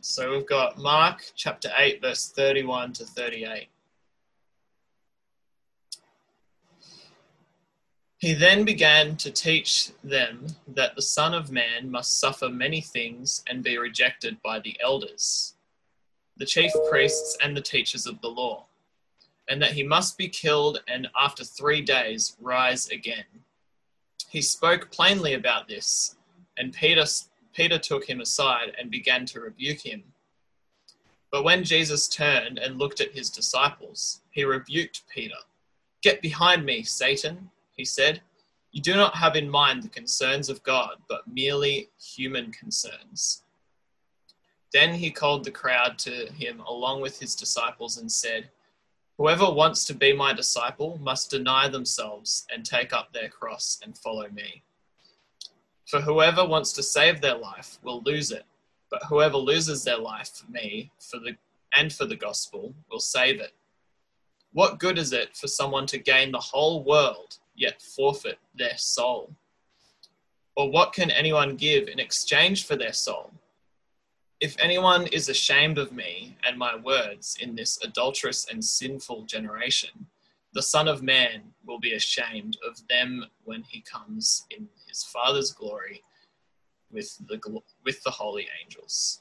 So we've got Mark chapter 8, verse 31 to 38. He then began to teach them that the Son of Man must suffer many things and be rejected by the elders, the chief priests and the teachers of the law, and that he must be killed and after 3 days rise again. He spoke plainly about this, and Peter took him aside and began to rebuke him. But when Jesus turned and looked at his disciples, he rebuked Peter. "Get behind me, Satan," he said. "You do not have in mind the concerns of God, but merely human concerns." Then he called the crowd to him along with his disciples and said, "Whoever wants to be my disciple must deny themselves and take up their cross and follow me. For whoever wants to save their life will lose it, but whoever loses their life for me for the gospel will save it. What good is it for someone to gain the whole world yet forfeit their soul? Or what can anyone give in exchange for their soul? If anyone is ashamed of me and my words in this adulterous and sinful generation, the Son of Man will be ashamed of them when he comes in his Father's glory with the holy angels."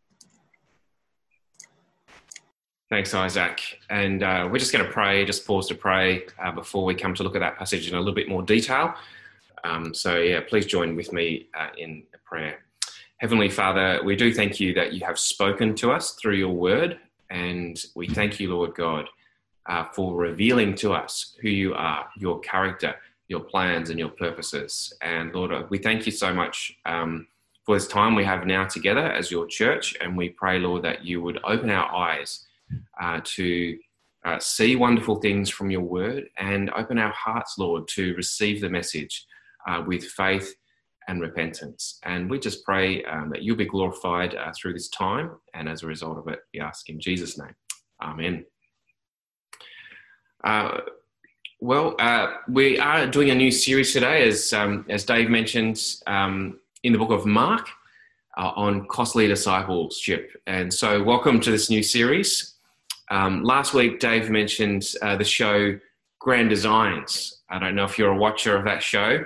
Thanks, Isaac. And we're just going to pray, just pause to pray before we come to look at that passage in a little bit more detail. Please join with me in a prayer. Heavenly Father, we do thank you that you have spoken to us through your word, and we thank you, Lord God, for revealing to us who you are, your character, your plans and your purposes. And Lord, we thank you so much for this time we have now together as your church, and we pray, Lord, that you would open our eyes to see wonderful things from your word, and open our hearts, Lord, to receive the message with faith and repentance. And we just pray that you'll be glorified through this time, and as a result of it, we ask in Jesus' name. Amen. We are doing a new series today, as Dave mentioned, in the book of Mark, on costly discipleship. And so welcome to this new series. Last week, Dave mentioned the show Grand Designs. I don't know if you're a watcher of that show.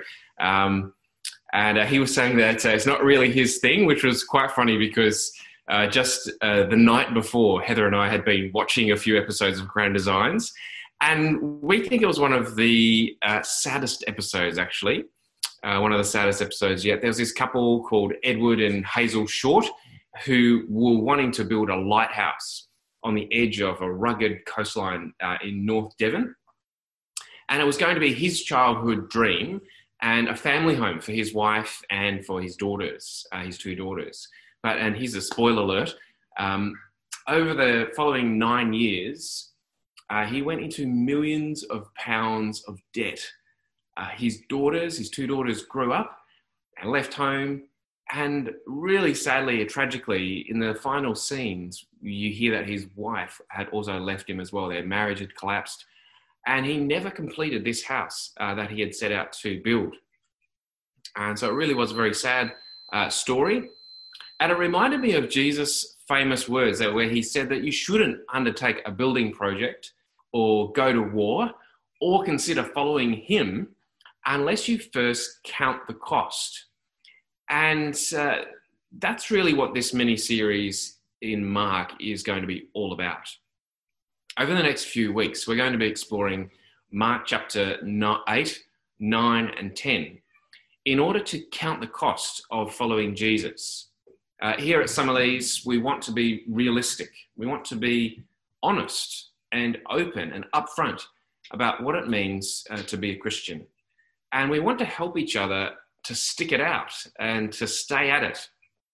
And he was saying that it's not really his thing, which was quite funny because just the night before, Heather and I had been watching a few episodes of Grand Designs, and we think it was one of the saddest episodes, actually. One of the saddest episodes yet. There was this couple called Edward and Hazel Short who were wanting to build a lighthouse on the edge of a rugged coastline in North Devon. And it was going to be his childhood dream and a family home for his wife and for his daughters, his 2 daughters. And here's a spoiler alert. Over the following 9 years, he went into millions of pounds of debt. His 2 daughters grew up and left home. And really sadly, tragically, in the final scenes, you hear that his wife had also left him as well. Their marriage had collapsed. And he never completed this house that he had set out to build. And so it really was a very sad story. And it reminded me of Jesus' famous words where he said that you shouldn't undertake a building project or go to war or consider following him unless you first count the cost. And that's really what this mini-series in Mark is going to be all about. Over the next few weeks, we're going to be exploring Mark chapter 8, 9, and 10 in order to count the cost of following Jesus. Here at Summerlees, we want to be realistic. We want to be honest and open and upfront about what it means to be a Christian. And we want to help each other to stick it out and to stay at it.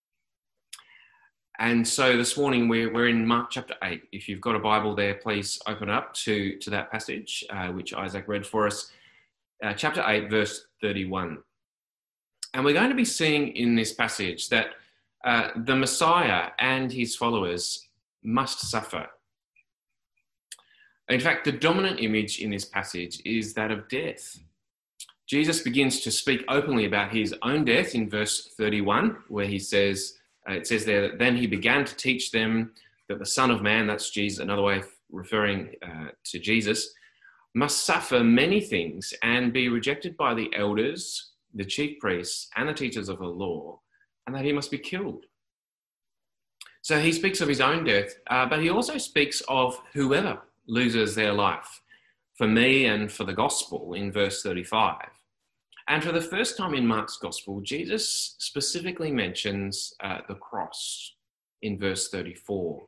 And so this morning we're in Mark chapter 8. If you've got a Bible there, please open up to that passage, which Isaac read for us. Chapter 8, verse 31. And we're going to be seeing in this passage that the Messiah and his followers must suffer. In fact, the dominant image in this passage is that of death. Jesus begins to speak openly about his own death in verse 31, where he says, It says there that then he began to teach them that the Son of Man, that's Jesus, another way of referring to Jesus, must suffer many things and be rejected by the elders, the chief priests, and the teachers of the law, and that he must be killed. So he speaks of his own death, but he also speaks of whoever loses their life for me and for the gospel in verse 35. And for the first time in Mark's gospel, Jesus specifically mentions the cross in verse 34.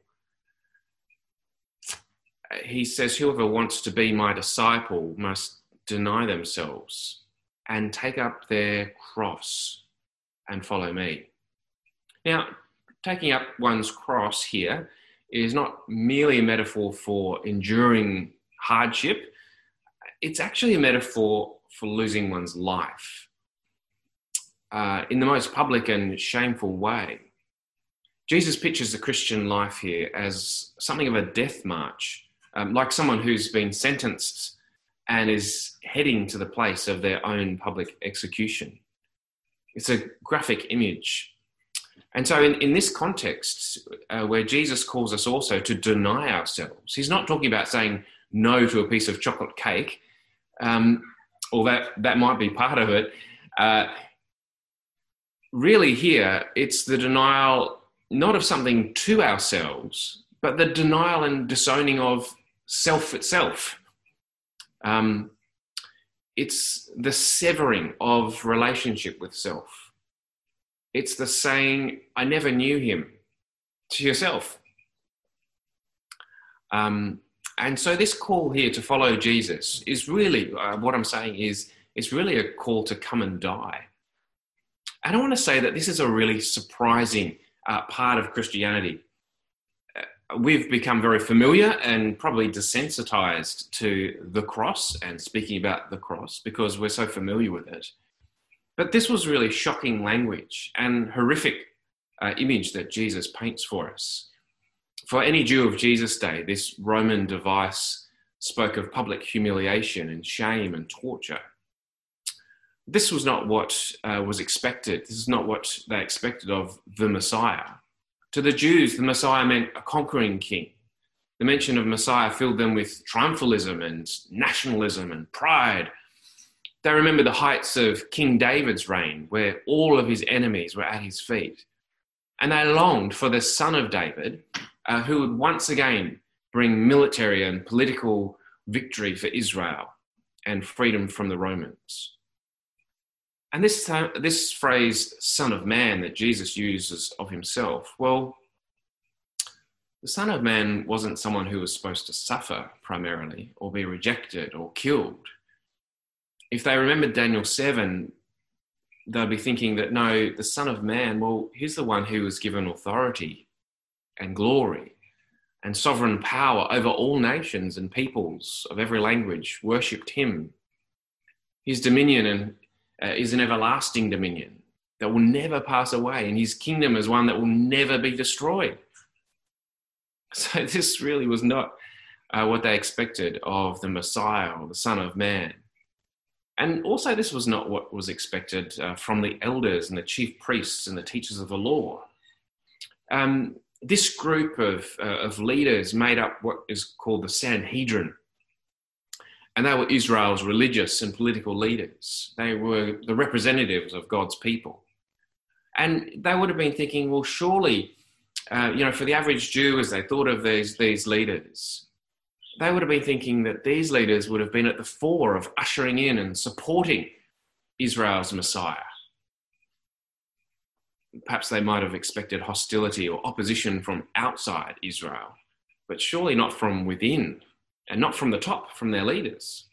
He says, whoever wants to be my disciple must deny themselves and take up their cross and follow me. Now, taking up one's cross here is not merely a metaphor for enduring hardship. It's actually a metaphor for losing one's life in the most public and shameful way. Jesus pictures the Christian life here as something of a death march, like someone who's been sentenced and is heading to the place of their own public execution. It's a graphic image. And so in this context, where Jesus calls us also to deny ourselves, he's not talking about saying no to a piece of chocolate cake, or that might be part of it. Really here, it's the denial not of something to ourselves, but the denial and disowning of self itself. It's the severing of relationship with self. It's the saying, I never knew him, to yourself. And so this call here to follow Jesus is really, what I'm saying is, it's really a call to come and die. And I want to say that this is a really surprising part of Christianity. We've become very familiar and probably desensitized to the cross and speaking about the cross because we're so familiar with it. But this was really shocking language and horrific image that Jesus paints for us. For any Jew of Jesus' day, this Roman device spoke of public humiliation and shame and torture. This was not what was expected. This is not what they expected of the Messiah. To the Jews, the Messiah meant a conquering king. The mention of Messiah filled them with triumphalism and nationalism and pride. They remember the heights of King David's reign, where all of his enemies were at his feet. And they longed for the son of David, who would once again bring military and political victory for Israel and freedom from the Romans. And this phrase, Son of Man, that Jesus uses of himself, well, the Son of Man wasn't someone who was supposed to suffer primarily or be rejected or killed. If they remembered Daniel 7, they'll be thinking that, no, the Son of Man, well, he's the one who was given authority and glory and sovereign power over all nations and peoples of every language worshipped him. His dominion is an everlasting dominion that will never pass away, and his kingdom is one that will never be destroyed. So this really was not what they expected of the Messiah or the Son of Man. And also this was not what was expected from the elders and the chief priests and the teachers of the law. This group of leaders made up what is called the Sanhedrin. And they were Israel's religious and political leaders. They were the representatives of God's people. And they would have been thinking, well, surely, for the average Jew, as they thought of these leaders, they would have been thinking that these leaders would have been at the fore of ushering in and supporting Israel's Messiah. Perhaps they might have expected hostility or opposition from outside Israel, but surely not from within. And not from the top, from their leaders.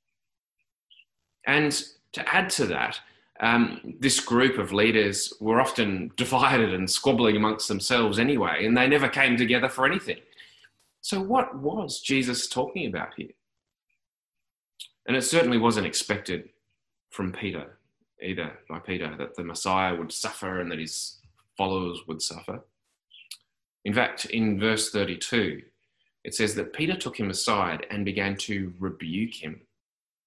And to add to that, this group of leaders were often divided and squabbling amongst themselves anyway, and they never came together for anything. So what was Jesus talking about here? And it certainly wasn't expected from Peter, either by Peter, that the Messiah would suffer and that his followers would suffer. In fact, in verse 32, it says that Peter took him aside and began to rebuke him.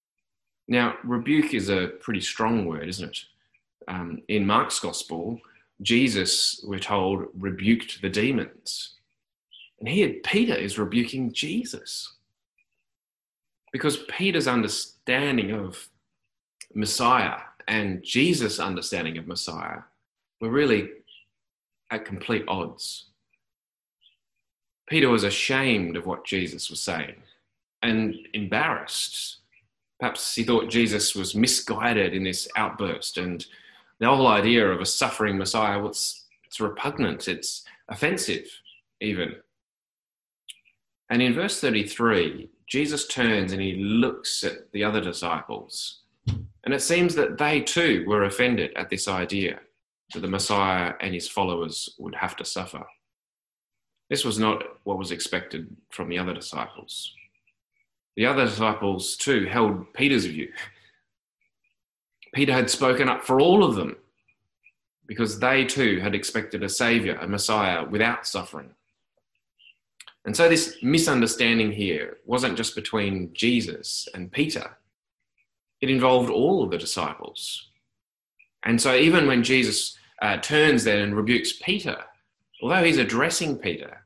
Now, rebuke is a pretty strong word, isn't it? In Mark's gospel, Jesus, we're told, rebuked the demons. And here Peter is rebuking Jesus. Because Peter's understanding of Messiah and Jesus' understanding of Messiah were really at complete odds. Peter was ashamed of what Jesus was saying and embarrassed. Perhaps he thought Jesus was misguided in this outburst, and the whole idea of a suffering Messiah, it's repugnant, it's offensive even. And in verse 33, Jesus turns and he looks at the other disciples, and it seems that they too were offended at this idea that the Messiah and his followers would have to suffer. This was not what was expected from the other disciples. The other disciples too held Peter's view. Peter had spoken up for all of them because they too had expected a saviour, a Messiah without suffering. And so this misunderstanding here wasn't just between Jesus and Peter. It involved all of the disciples. And so even when Jesus turns then and rebukes Peter, although he's addressing Peter,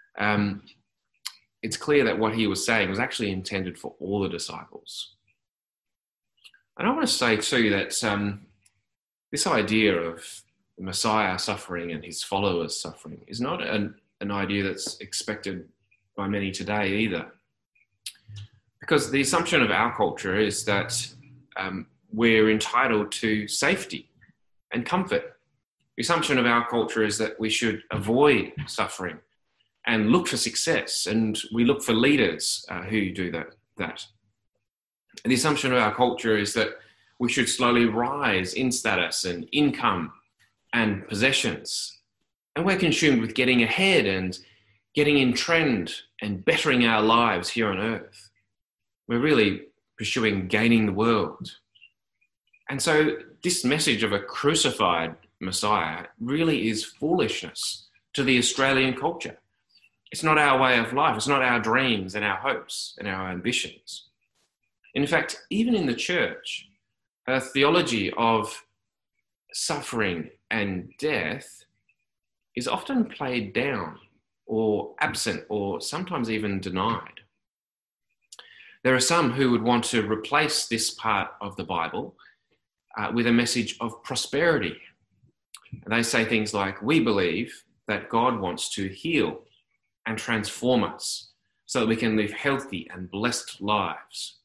it's clear that what he was saying was actually intended for all the disciples. And I want to say too that this idea of the Messiah suffering and his followers suffering is not an idea that's expected by many today either. Because the assumption of our culture is that we're entitled to safety and comfort. The assumption of our culture is that we should avoid suffering and look for success, and we look for leaders who do that. And the assumption of our culture is that we should slowly rise in status and income and possessions. And we're consumed with getting ahead and getting in trend and bettering our lives here on earth. We're really pursuing gaining the world. And so this message of a crucified Messiah really is foolishness to the Australian culture. It's not our way of life. It's not our dreams and our hopes and our ambitions. In fact, even in the church, a theology of suffering and death is often played down or absent or sometimes even denied. There are some who would want to replace this part of the Bible with a message of prosperity. And they say things like, we believe that God wants to heal and transform us so that we can live healthy and blessed lives.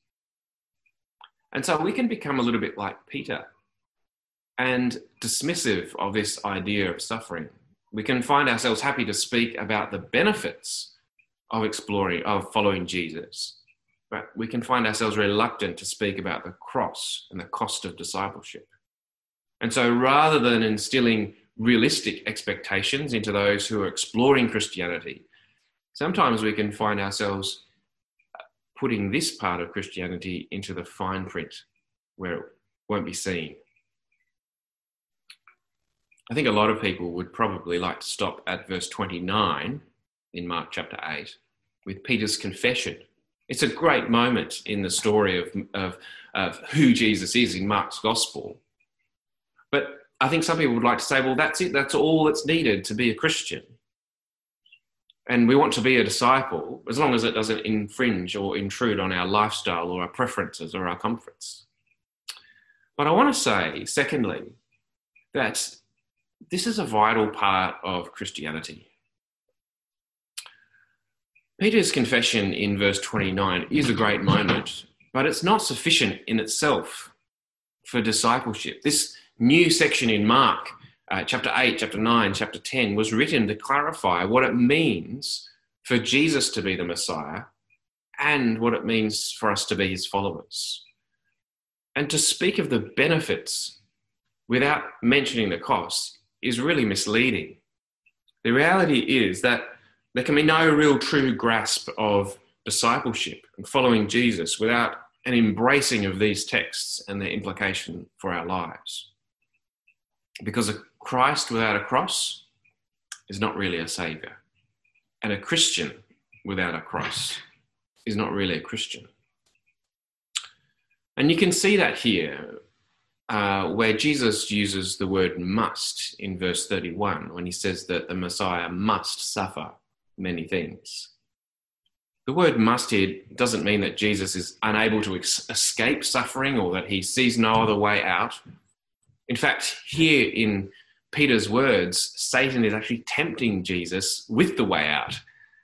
And so we can become a little bit like Peter and dismissive of this idea of suffering. We can find ourselves happy to speak about the benefits of following Jesus, but we can find ourselves reluctant to speak about the cross and the cost of discipleship. And so rather than instilling realistic expectations into those who are exploring Christianity, sometimes we can find ourselves putting this part of Christianity into the fine print where it won't be seen. I think a lot of people would probably like to stop at verse 29 in Mark chapter 8 with Peter's confession. It's a great moment in the story of who Jesus is in Mark's gospel. But I think some people would like to say, well, that's it. That's all that's needed to be a Christian. And we want to be a disciple as long as it doesn't infringe or intrude on our lifestyle or our preferences or our comforts. But I want to say, secondly, that this is a vital part of Christianity. Peter's confession in verse 29 is a great moment, but it's not sufficient in itself for discipleship. This new section in Mark, chapter 8, chapter 9, chapter 10, was written to clarify what it means for Jesus to be the Messiah and what it means for us to be his followers. And to speak of the benefits without mentioning the cost is really misleading. The reality is that there can be no real true grasp of discipleship and following Jesus without an embracing of these texts and their implication for our lives. Because a Christ without a cross is not really a saviour. And a Christian without a cross is not really a Christian. And you can see that here. where Jesus uses the word must in verse 31 when he says that the Messiah must suffer many things. The word must here doesn't mean that Jesus is unable to escape suffering or that he sees no other way out. In fact, here in Peter's words, Satan is actually tempting Jesus with the way out.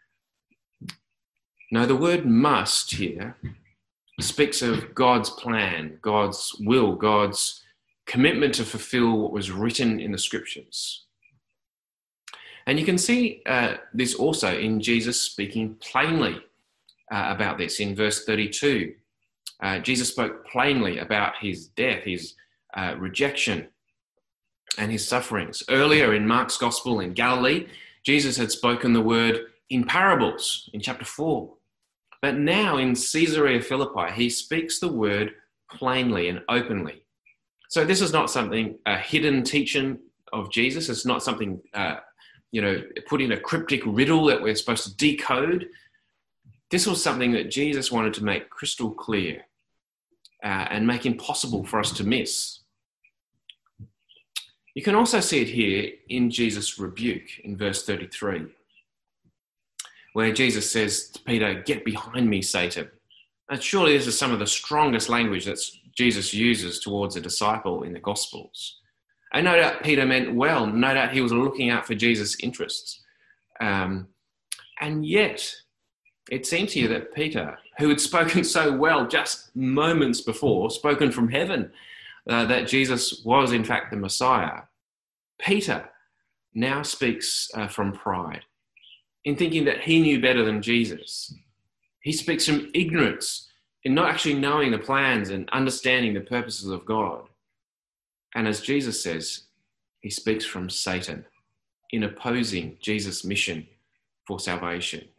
No, the word must here speaks of God's plan, God's will, God's commitment to fulfill what was written in the scriptures. And you can see this also in Jesus speaking plainly about this in verse 32. Jesus spoke plainly about his death, his rejection, and his sufferings. Earlier in Mark's Gospel in Galilee, Jesus had spoken the word in parables in chapter 4. But now in Caesarea Philippi, he speaks the word plainly and openly. So this is not something, a hidden teaching of Jesus. It's not something, put in a cryptic riddle that we're supposed to decode. This was something that Jesus wanted to make crystal clear and make impossible for us to miss. You can also see it here in Jesus' rebuke in verse 33, where Jesus says to Peter, "Get behind me, Satan." And surely this is some of the strongest language that Jesus uses towards a disciple in the Gospels. And no doubt Peter meant well. No doubt he was looking out for Jesus' interests. And yet, it seems here that Peter, who had spoken so well just moments before, spoken from heaven, that Jesus was in fact the Messiah, Peter now speaks from pride, in thinking that he knew better than Jesus. He speaks from ignorance, in not actually knowing the plans and understanding the purposes of God. And as Jesus says, he speaks from Satan, in opposing Jesus' mission for salvation.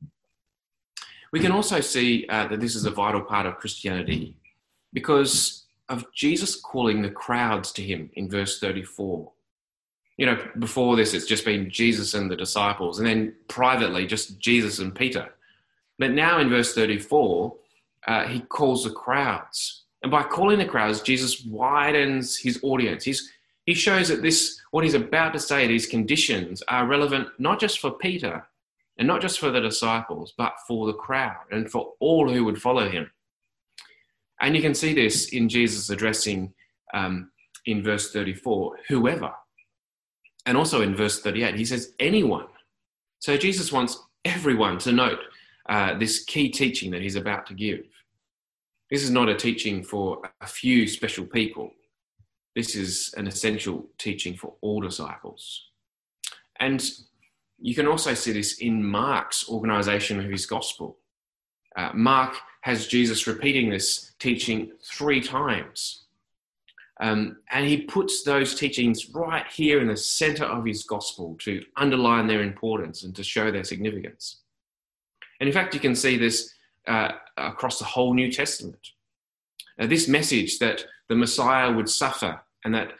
We can also see that this is a vital part of Christianity because of Jesus calling the crowds to him in verse 34. Before this, it's just been Jesus and the disciples, and then privately, just Jesus and Peter. But now in verse 34, he calls the crowds. And by calling the crowds, Jesus widens his audience. He shows that what he's about to say, these conditions, are relevant not just for Peter and not just for the disciples, but for the crowd and for all who would follow him. And you can see this in Jesus addressing, in verse 34, whoever. And also in verse 38, he says anyone. So Jesus wants everyone to note this key teaching that he's about to give. This is not a teaching for a few special people. This is an essential teaching for all disciples. And you can also see this in Mark's organisation of his gospel. Mark has Jesus repeating this teaching 3 times. And he puts those teachings right here in the centre of his gospel to underline their importance and to show their significance. And in fact, you can see this across the whole New Testament. This message that the Messiah would suffer and that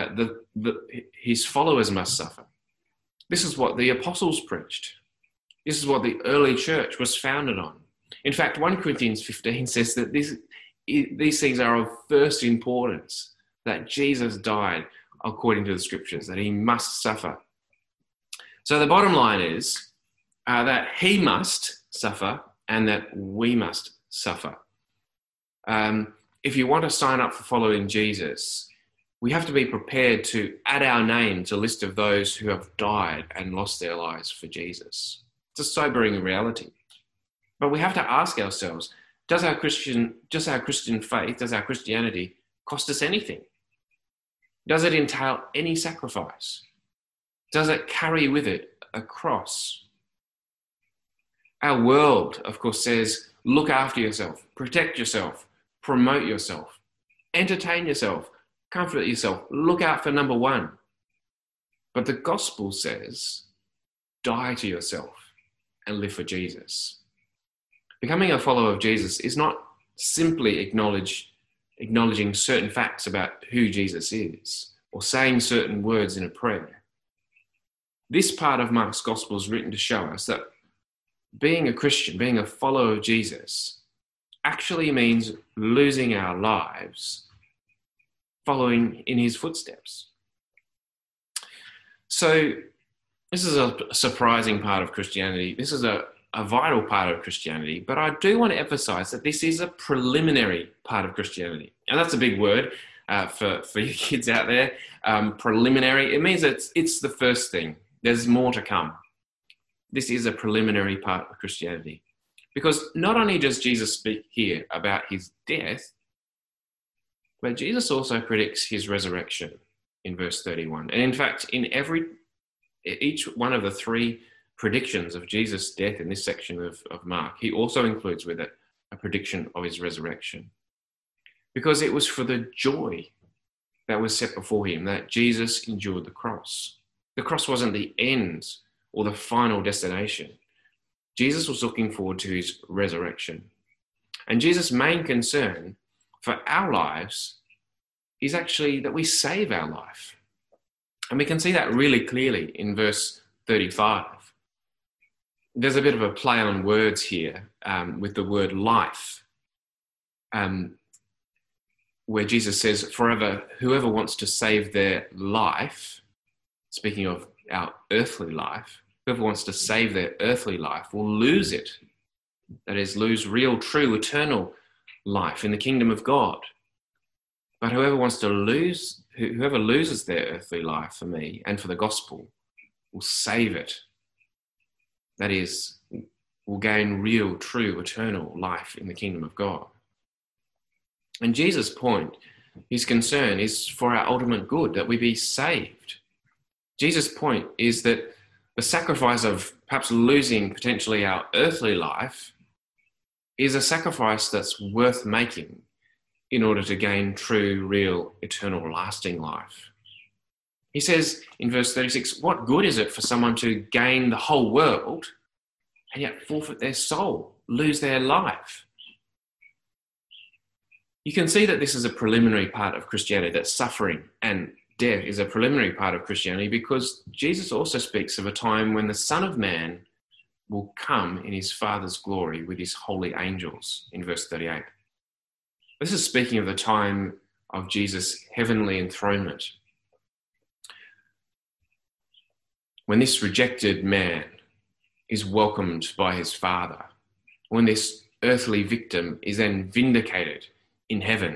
his followers must suffer. This is what the apostles preached. This is what the early church was founded on. In fact, 1 Corinthians 15 says that these things are of first importance, that Jesus died according to the scriptures, that he must suffer. So the bottom line is that he must suffer and that we must suffer. If you want to sign up for following Jesus, we have to be prepared to add our name to a list of those who have died and lost their lives for Jesus. It's a sobering reality. But we have to ask ourselves, does our Christian faith, does our Christianity cost us anything? Does it entail any sacrifice? Does it carry with it a cross? Our world, of course, says, look after yourself, protect yourself, promote yourself, entertain yourself, comfort yourself, look out for number one. But the gospel says, die to yourself and live for Jesus. Becoming a follower of Jesus is not simply acknowledging certain facts about who Jesus is or saying certain words in a prayer. This part of Mark's gospel is written to show us that being a Christian, being a follower of Jesus, actually means losing our lives following in his footsteps. So this is a surprising part of Christianity. This is a vital part of Christianity, but I do want to emphasize that this is a preliminary part of Christianity. And that's a big word for you kids out there. Preliminary, it means it's the first thing. There's more to come. This is a preliminary part of Christianity. Because not only does Jesus speak here about his death, but Jesus also predicts his resurrection in verse 31. And in fact, in each one of the three predictions of Jesus' death in this section of Mark, he also includes with it a prediction of his resurrection. Because it was for the joy that was set before him that Jesus endured the cross. The cross wasn't the end or the final destination. Jesus was looking forward to his resurrection. And Jesus' main concern for our lives is actually that we save our life. And we can see that really clearly in verse 35. There's a bit of a play on words here with the word life, where Jesus says, forever, whoever wants to save their life, speaking of our earthly life, whoever wants to save their earthly life will lose it. That is, lose real, true, eternal life in the kingdom of God. But whoever loses their earthly life for me and for the gospel will save it. That is, will gain real, true, eternal life in the kingdom of God. And Jesus' point, his concern is for our ultimate good, that we be saved. Jesus' point is that the sacrifice of perhaps losing potentially our earthly life is a sacrifice that's worth making in order to gain true, real, eternal, lasting life. He says in verse 36, what good is it for someone to gain the whole world and yet forfeit their soul, lose their life? You can see that this is a preliminary part of Christianity, that suffering and death is a preliminary part of Christianity, because Jesus also speaks of a time when the Son of Man will come in his Father's glory with his holy angels in verse 38. This is speaking of the time of Jesus' heavenly enthronement, when this rejected man is welcomed by his Father, when this earthly victim is then vindicated in heaven.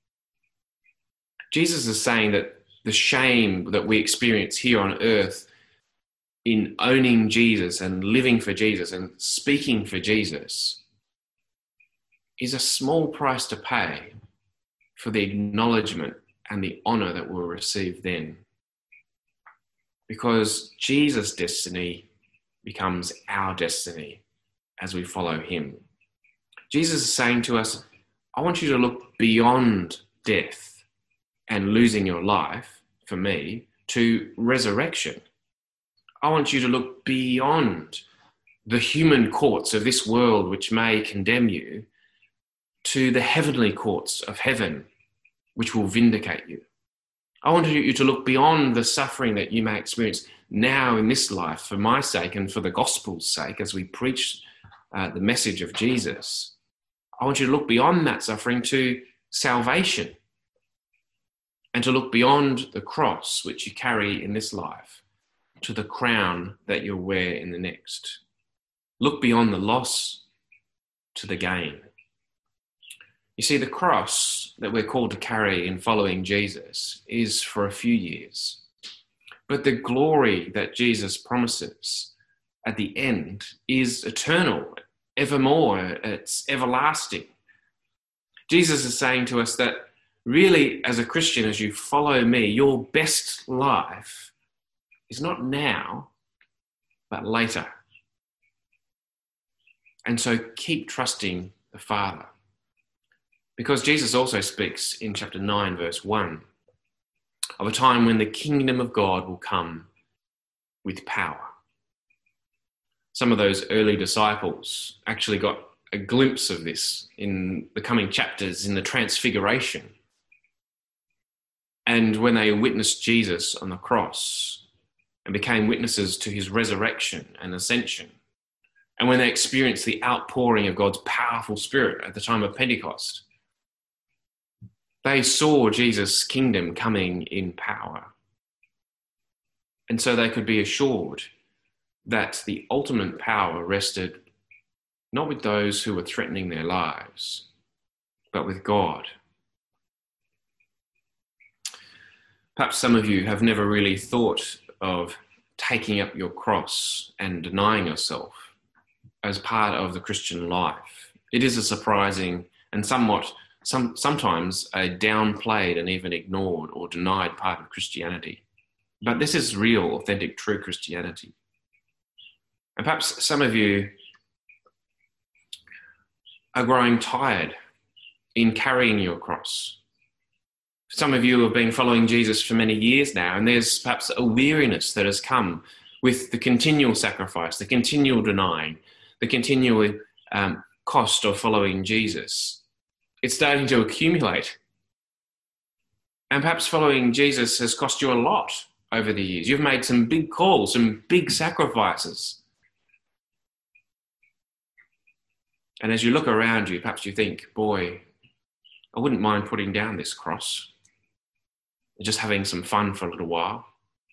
Jesus is saying that the shame that we experience here on earth in owning Jesus and living for Jesus and speaking for Jesus is a small price to pay for the acknowledgement and the honour that we'll receive then. Because Jesus' destiny becomes our destiny as we follow him. Jesus is saying to us, I want you to look beyond death and losing your life, for me, to resurrection. I want you to look beyond the human courts of this world which may condemn you to the heavenly courts of heaven which will vindicate you. I want you to look beyond the suffering that you may experience now in this life for my sake and for the gospel's sake as we preach the message of Jesus. I want you to look beyond that suffering to salvation and to look beyond the cross which you carry in this life to the crown that you'll wear in the next. Look beyond the loss to the gain. You see, the cross that we're called to carry in following Jesus is for a few years. But the glory that Jesus promises at the end is eternal, evermore, it's everlasting. Jesus is saying to us that really, as a Christian, as you follow me, your best life is not now, but later. And so keep trusting the Father. Because Jesus also speaks in chapter 9, verse 1, of a time when the kingdom of God will come with power. Some of those early disciples actually got a glimpse of this in the coming chapters in the Transfiguration. And when they witnessed Jesus on the cross and became witnesses to his resurrection and ascension, and when they experienced the outpouring of God's powerful Spirit at the time of Pentecost, They saw Jesus' kingdom coming in power. And so they could be assured that the ultimate power rested not with those who were threatening their lives, but with God. Perhaps some of you have never really thought of taking up your cross and denying yourself as part of the Christian life. It is a surprising and sometimes a downplayed and even ignored or denied part of Christianity. But this is real, authentic, true Christianity. And perhaps some of you are growing tired in carrying your cross. Some of you have been following Jesus for many years now, and there's perhaps a weariness that has come with the continual sacrifice, the continual denying, the continual cost of following Jesus. It's starting to accumulate. And perhaps following Jesus has cost you a lot over the years. You've made some big calls, some big sacrifices. And as you look around you, perhaps you think, boy, I wouldn't mind putting down this cross and just having some fun for a little while.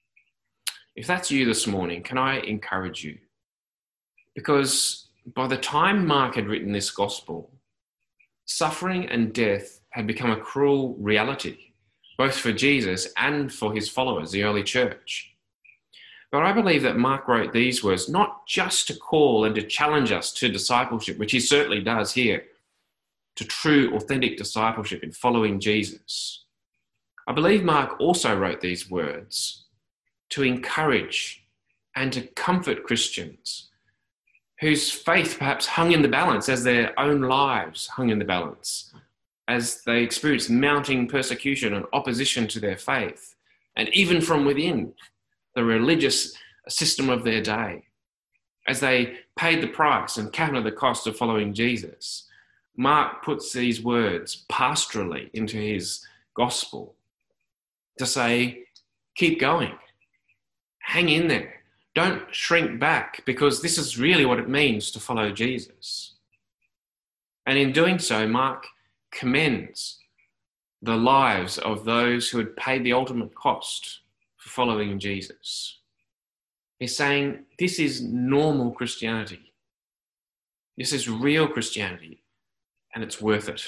If that's you this morning, can I encourage you? Because by the time Mark had written this gospel, suffering and death had become a cruel reality, both for Jesus and for his followers, the early church. But I believe that Mark wrote these words not just to call and to challenge us to discipleship, which he certainly does here, to true, authentic discipleship in following Jesus. I believe Mark also wrote these words to encourage and to comfort Christians whose faith perhaps hung in the balance as their own lives hung in the balance, as they experienced mounting persecution and opposition to their faith, and even from within the religious system of their day, as they paid the price and counted the cost of following Jesus. Mark puts these words pastorally into his gospel to say, keep going, hang in there, don't shrink back, because this is really what it means to follow Jesus. And in doing so, Mark commends the lives of those who had paid the ultimate cost for following Jesus. He's saying this is normal Christianity. This is real Christianity, and it's worth it.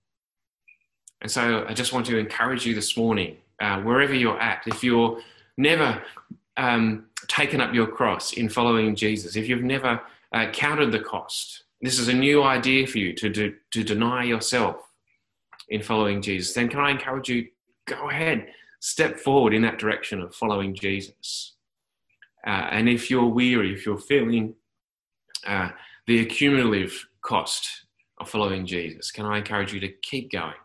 And so I just want to encourage you this morning, wherever you're at, if you're never taken up your cross in following Jesus, if you've never counted the cost, this is a new idea for you to deny yourself in following Jesus, then can I encourage you, go ahead, step forward in that direction of following Jesus. And if you're weary, if you're feeling the accumulative cost of following Jesus, can I encourage you to keep going?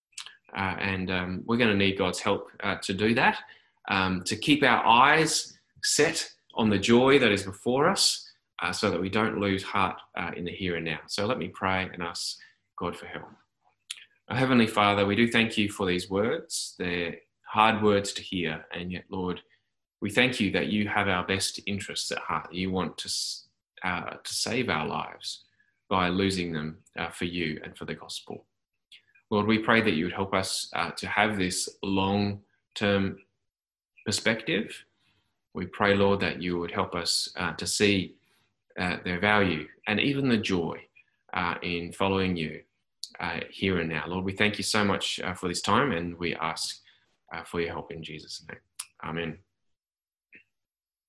And we're going to need God's help to do that, to keep our eyes set on the joy that is before us, so that we don't lose heart in the here and now. So let me pray and ask God for help. Our Heavenly Father, we do thank you for these words. They're hard words to hear, and yet, Lord, we thank you that you have our best interests at heart. You want to save our lives by losing them for you and for the gospel. Lord, we pray that you would help us to have this long-term perspective. We pray, Lord, that you would help us to see their value and even the joy in following you here and now. Lord, we thank you so much for this time, and we ask for your help in Jesus' name. Amen.